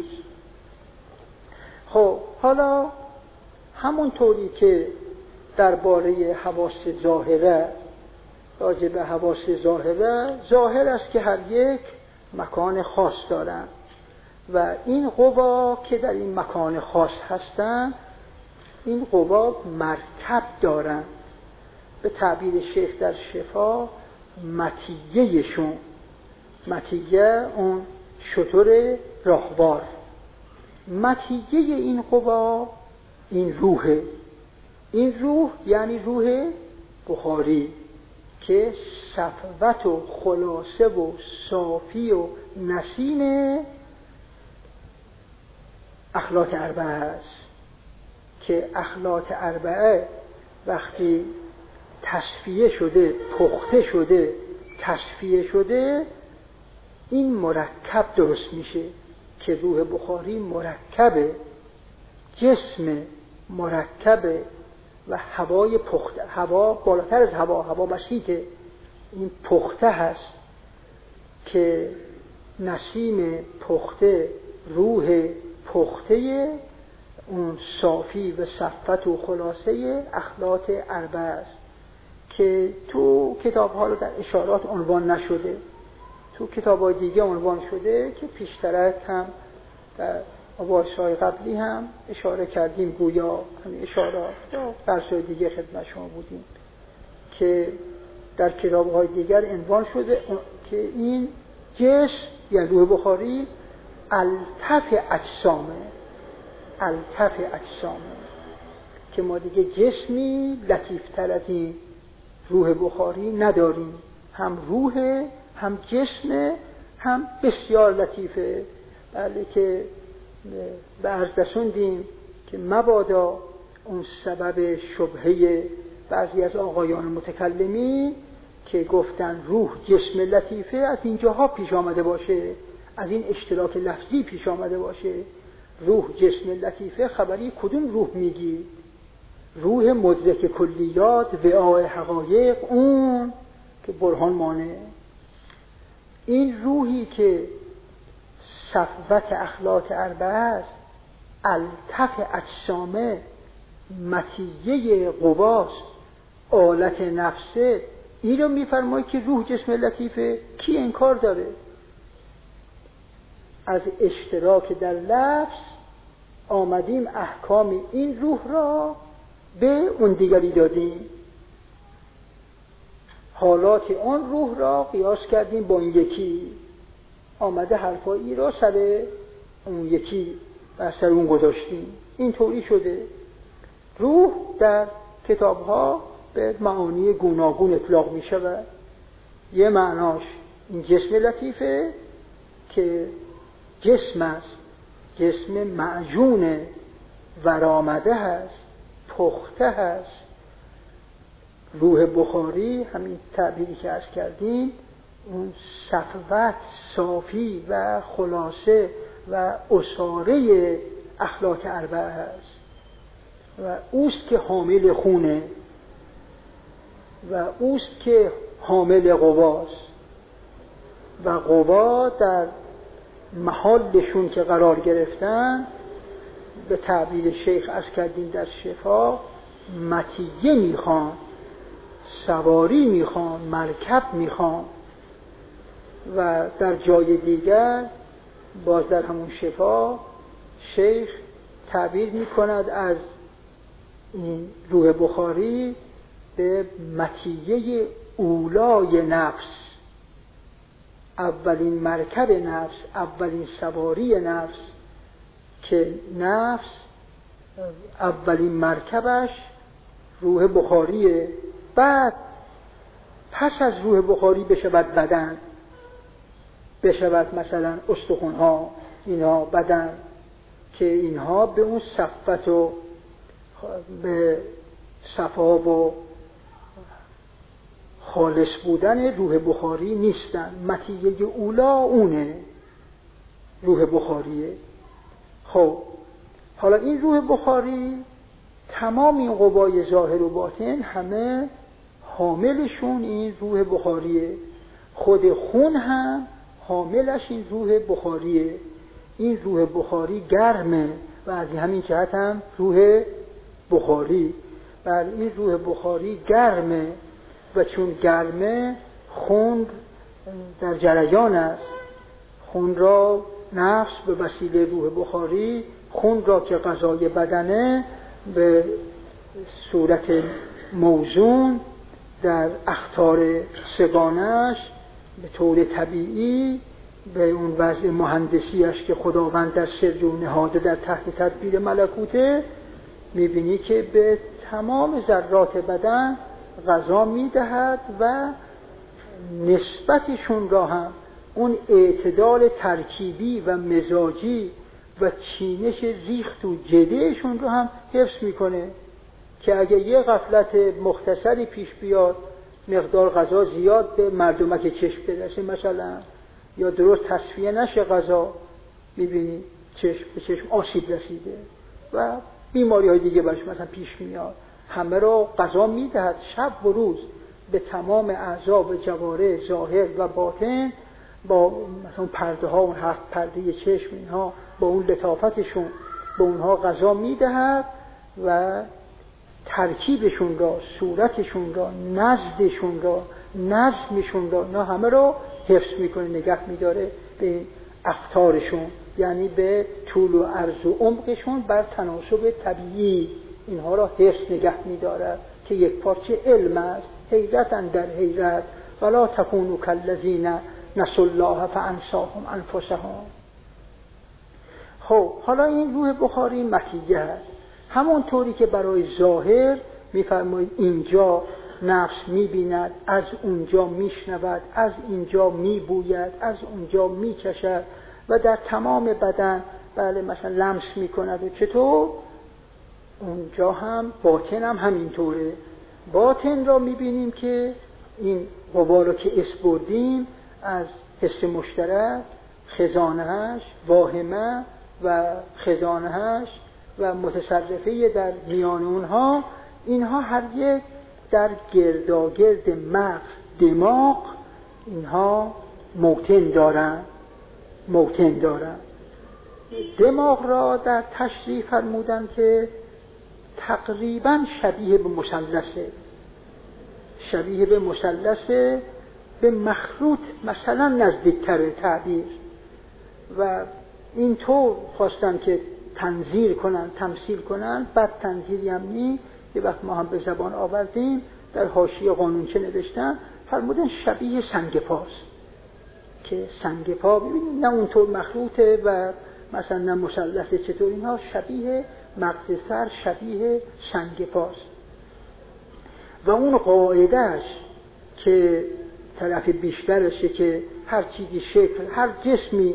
خب حالا همون طوری که درباره حواس ظاهره، راجع به حواس ظاهره، ظاهر است که هر یک مکان خاص دارند و این قوا که در این مکان خاص هستند، این قوا مرکب دارند. به تعبیر شیخ در شفا مطیه شون، مطیه اون شتر راهوار، مطیه این قوا این روحه. این روح یعنی روح بخاری که صفوت و خلاصه و صافی و نسیم اخلاط اربعه است، که اخلاط اربعه وقتی تصفیه شده، پخته شده، تصفیه شده، این مرکب درست میشه که روح بخاری مرکبه، جسم مرکبه و هوای پخته، هوا بالاتر از هوا، هوا بسیطه، این پخته هست که نسیم پخته، روح پخته اون صافی و صفت و خلاصه اخلاط اربعه است که تو کتاب ها رو در اشارات عنوان نشده، تو کتاب های دیگه عنوان شده که پیشترک هم در آوارش‌های قبلی هم اشاره کردیم، گویا همین اشارات یا درس‌های دیگه خدمت شما بودیم که در کتاب‌های دیگر عنوان شده که این جسم یعنی روح بخاری الطف اجسامه، الطف اجسامه، که ما دیگه جسمی لطیفتر از این روح بخاری نداریم، هم روح هم جسم هم بسیار لطیفه. بله که به عرض رسوندیم که مبادا اون سبب شبهه بعضی از آقایان متکلمی که گفتن روح جسم لطیفه از اینجاها پیش آمده باشه، از این اشتراک لفظی پیش آمده باشه. روح جسم لطیفه خبری کدوم روح میگی؟ روح مدرک کلیات وعاء حقایق، اون که برهان مانه. این روحی که صفوت اخلاط اربعه است، الطف اجسامه، مطیه قواست، آلت نفسه، این رو میفرمایی که روح جسم لطیفه. کی انکار داره؟ از اشتراک در لفظ آمدیم احکام این روح را به اون دیگری دادیم، حالات اون روح را قیاس کردیم با این یکی، آمده حرفایی را سر اون یکی و سر اون گذاشتیم. این طوری شده. روح در کتاب ها به معانی گوناگون اطلاق می شود. یه معناش این جسم لطیفه که جسم است، جسم معجون ورآمده هست، پخته هست. روح بخاری همین تعبیری که عرض کردیم اون صفوت، صافی و خلاصه و اصاره اخلاق اربعه هست و اوست که حامل خونه و اوست که حامل قواست و قوا در محلشون که قرار گرفتن به تعبیر شیخ عرض کردیم در شفا مطیه میخوان، سواری میخوان، مرکب میخوان. و در جای دیگر باز در همون شفا شیخ تعبیر میکند از این روح بخاری به مطیه اولای نفس، اولین مرکب نفس، اولین سواری نفس، که نفس اولین مرکبش روح بخاریه. بعد پس از روح بخاری بشود بدن، بشود مثلا استخوان‌ها، اینها بدن، که اینها به اون صفت و به صفا و خالص بودن روح بخاری نیستن. مطیه اولا اونه، روح بخاریه. خب حالا این روح بخاری تمام این قوای ظاهر و باطن همه حاملشون این روح بخاریه. خود خون هم حاملش این روح بخاریه. این روح بخاری گرمه و از همین جهت هم روح بخاری. بله این روح بخاری گرمه و چون گرمه خون در جریان است. خون را نفس به وسیله روح بخاری خون را که غذای بدنه به صورت موزون در اخطار سگانش به طور طبیعی به اون وضع مهندسیش که خداوند در سر و نهاده در تحت تدبیر ملکوته، میبینی که به تمام ذرات بدن غذا میدهد و نسبتشون را هم اون اعتدال ترکیبی و مزاجی و چینش ریخت و جدهشون رو هم حفظ میکنه که اگه یه غفلت مختصری پیش بیاد، مقدار غذا زیاد به مردمک چشم برسه مثلا، یا درست تصفیه نشه غذا، میبینی چشم به چشم آسیب رسیده و بیماری های دیگه برش مثلا پیش میاد. همه را غذا میدهد شب و روز به تمام اعضا و جوارح ظاهر و باطن، با مثلا پرده ها، اون هفت پرده چشم، اینها با اون لطافتشون به اونها غذا میدهد و ترکیبشون را، صورتشون را، نزدشون را، نظمشون را، نه همه را حفظ میکنه، نگه میداره به افطارشون، یعنی به طول و عرض و عمقشون بر تناسب طبیعی اینها را حفظ نگه میدارد که یک پارچه علم است. حیرتاً در حیرت ولا تکونوا کالذین نسوا الله فانساهم انفسهم. خب حالا این روح بخاری مطیه است. همون طوری که برای ظاهر میفرمایید اینجا نفس میبیند، از اونجا میشنود، از اینجا میبوید، از اونجا میکشد و در تمام بدن بله مثلا لمس میکند. و چطور؟ اونجا هم باطن هم همینطوره. باطن را میبینیم که این قوا رو که اسپردیم از حس مشترک، خزانهش، واهمه و خزانهش و متصرفه در میان اونها، اینها هر یک در گرداگرد مغز، دماغ، اینها موطن دارن موطن دارن دماغ را در تشریح فرمودن که تقریبا شبیه به مثلثه، شبیه به مثلثه، به مخروط مثلا نزدیکتر تعبیر. و اینطور خواستن که تنظیر کنن، تمثیل کنن. بعد تنظیری هم نی، یه وقت ما هم به زبان آوردیم، در حاشیه قانونچه نوشتن، فرمودن شبیه سنگ پاست، که سنگ پا ببینید نه اونطور مخروطه و مثلا نه مثلثه، چطور اینها شبیه مغز سر، شبیه سنگ پاست. و اون قاعدهش که طرف بیشترشه که هر چیزی شکل، هر جسمی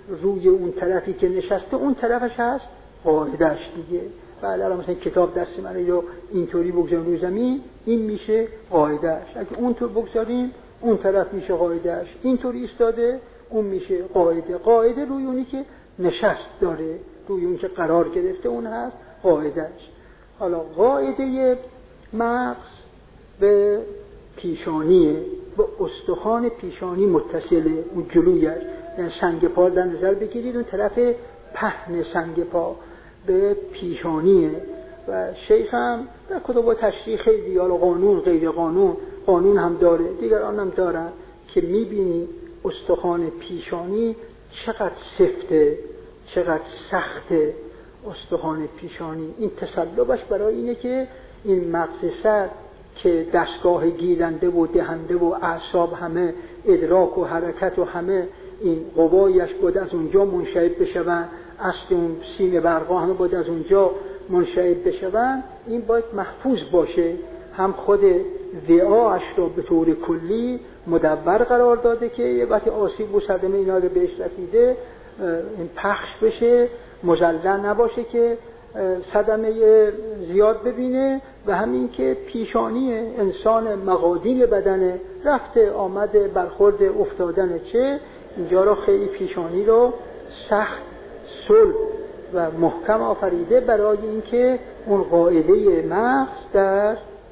روی اون طرفی که نشسته اون طرفش هست قاعدهش دیگه. بله الان مثلا کتاب دست من رو اینطوری بگذاریم روی زمین، این میشه قاعدهش. اگه اونطور بگذاریم اون طرف میشه قاعدهش. اینطوری ایستاده اون میشه قاعده. قاعده روی اونی که نشست داره، روی اون که قرار گرفته اون هست قاعدهش. حالا قاعده مغز به پیشانیه، به استخوان پیشانی متصله، اون جلویش. یعنی سنگ پا در نظر بگیرید، اون طرف پهن سنگ پا به پیشانیه. و شیخ هم در کتب تشریح خیلی، حالا قانون غیر قانون قانون هم داره، دیگران هم دارن که میبینی استخوان پیشانی چقدر سفته، چقدر سخته استخوان پیشانی. این تسلبش برای اینه که این مغز سر که دستگاه گیرنده و دهنده و اعصاب همه، ادراک و حرکت و همه این قوایش باید از اونجا منشعب بشون، اصل اون سیم برقا همه باید از اونجا منشعب بشون، این باید محفوظ باشه. هم خود وعاش رو به طور کلی مدور قرار داده که یه وقتی آسیب و صدمه اینا رو بهش رسیده این پخش بشه، مزلزل نباشه که صدمه زیاد ببینه. و همین که پیشانی انسان مقادیر بدنه، رفته آمده برخورد افتادن، چه اینجا رو خیلی پیشانی رو سخت صلب و محکم آفریده برای اینکه اون قاعده مغز در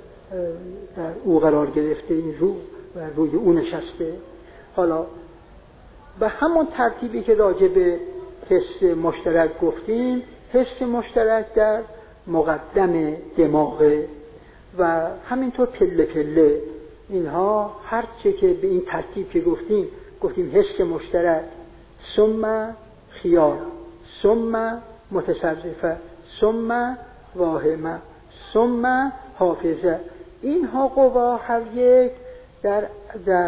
در او قرار گرفته، این رو و روی او نشسته. حالا به همون ترتیبی که راجع به حس مشترک گفتیم، حس مشترک در مقدم دماغه و همینطور پله پله اینها هر چه که به این ترتیب که گفتیم گفتیم حس مشترک، ثم خیال، ثم متصرفه، ثم واهمه، ثم حافظه، اینها قوا هر یک در در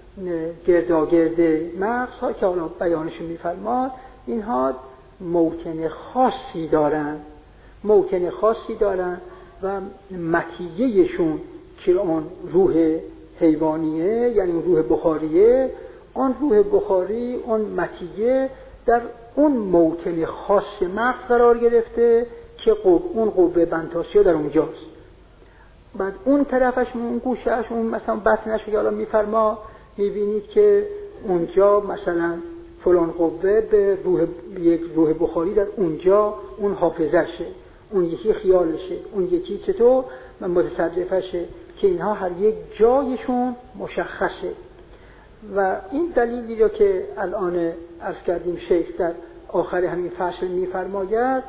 گرداگرد مغز ها که حالا بیانشون میفرماد، اینها موطن خاصی دارن، موطن خاصی دارن و مطیهشون که اون روح حیوانیه، یعنی اون روح بخاریه، اون روح بخاری، اون مطیه در اون موطن خاص مغز قرار گرفته که قب اون قوه بنتاسیا در اونجاست. بعد اون طرفش، اون گوشش، اون مثلا بطنش که حالا میفرما، میبینید که اونجا مثلا فلان قوه به روح، یک روح بخاری در اونجا اون حافظشه، اون یکی خیالشه، اون یکی چطور متصرفشه، که اینها هر یک جایشون مشخصه. و این دلیلی رو که الان عرض کردیم شیخ در آخر همین فصل میفرماید،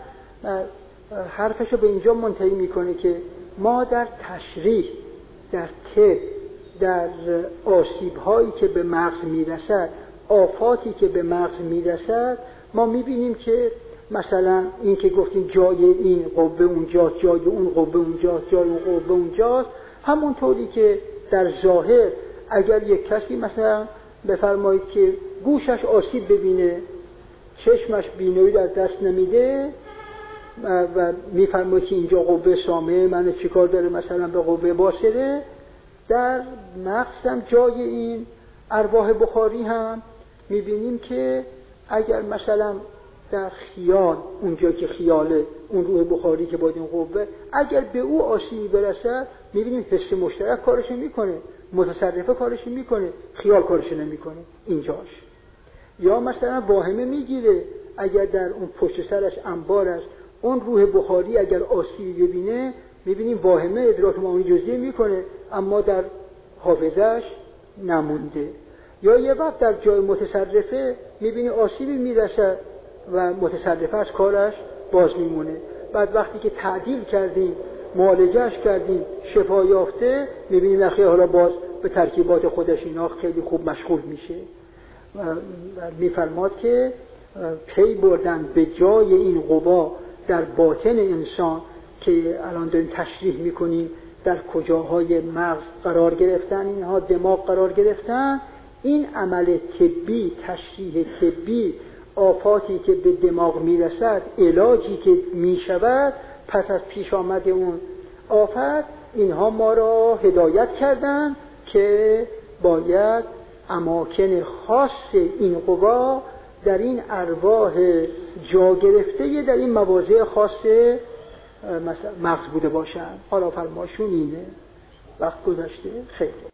حرفشو به اینجا منتهی میکنه که ما در تشریح، در طب، در آسیب‌هایی که به مغز میرسد، آفاتی که به مغز میرسد، ما میبینیم که مثلا این که گفتیم جای این قوه اونجاست، جای اون قوه اونجاست، جای اون قوه اونجاست، همونطوری که در ظاهر اگر یک کسی مثلا بفرمایید که گوشش آسیب ببینه، چشمش بینایی در دست نمیده و میفرمایید که اینجا قوه سامعه من چیکار داره مثلا به قوه باصره، در مغز هم جای این ارواح بخاری هم میبینیم که اگر مثلا در خیال، اونجا که خیاله، اون روح بخاری که باید این قوه، اگر به او آسیبی برسد، میبینیم حس مشترک کارش میکنه، متصرفه کارش میکنه، خیال کارش نمیکنه اینجاش. یا مثلا واهمه میگیره، اگر در اون پشت سرش انبارش اون روح بخاری اگر آسیبی ببینه، میبینیم واهمه ادراک معانی جزئی میکنه اما در حافظش نمونده. یا یه وقت در جای متصرفه میبینی آسیبی میرسه و متصرفه از کارش باز میمونه. بعد وقتی که تعدیل کردیم، معالجهش کردیم، شفا یافته، میبینیم نخیر حالا باز به ترکیبات خودش اینا خیلی خوب مشغول میشه. میفرماد که پی بردن به جای این قوا در باطن انسان که الان داریم تشریح میکنیم در کجاهای مغز قرار گرفتن، اینها دماغ قرار گرفتن، این عمل طبی، تشریح طبی، آفاتی که به دماغ میرسد، علاجی که میشود پس از پیش آمد اون آفت، اینها ما را هدایت کردن که باید اماکن خاص این قوا در این ارواح جا گرفته در این مواضع خاصه مثلا مغز بوده باشن. حالا فرماشون اینه. وقت گذشته. خیلی